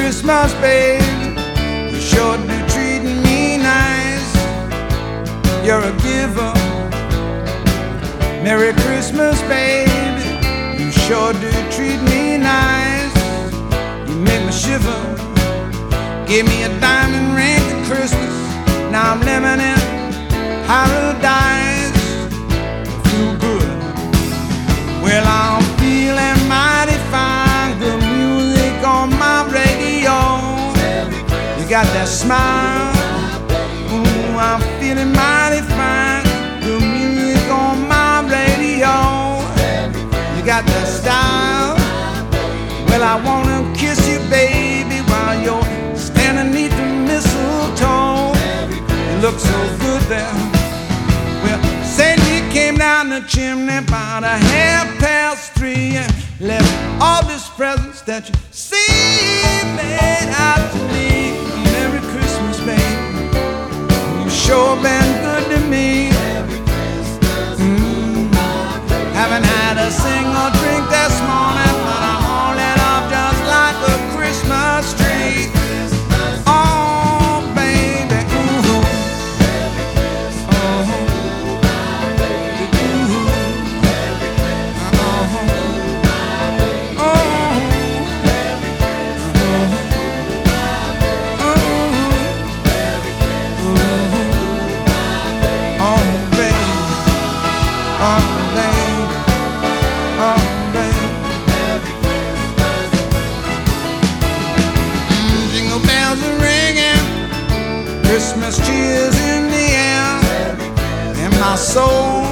Christmas, baby. You sure do treating me nice. You're a giver. Merry Christmas, baby. You sure do treat me nice. You make me shiver. Give me a diamond ring for Christmas. Now I'm living in paradise. Feel good. Well, I'm feeling mighty fine. Good music on my radio. You got that smile. Ooh, I'm feeling mighty fine. Good music on my radio. You got that style. Well, I wanna kiss you, baby, while you're standing beneath the mistletoe. You look so good there. Well, Satan, he came down the chimney about 3:30 and left all these presents that you see made out to me. Merry Christmas, baby. You sure been good to me. Haven't had a single drink this morning, but I'm all lit up just like a Christmas tree. Oh, baby, ooh. Oh, Christmas cheers in the air, in my soul.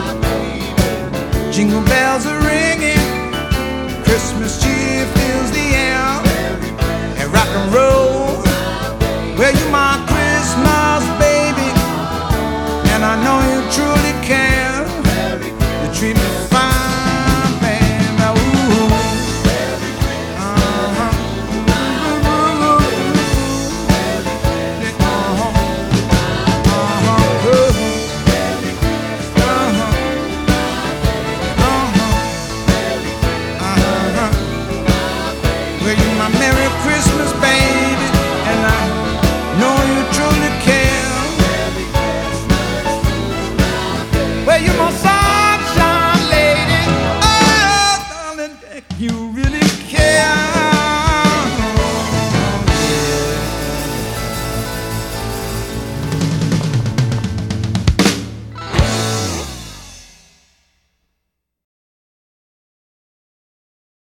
Jingle bells are ringing, Christmas cheer fills the air, and rock and roll. Well, you're my Christmas baby, and I know you truly care. You treat me fine, baby. Ooh. Merry Christmas, baby, and I know you truly care. Well, you're my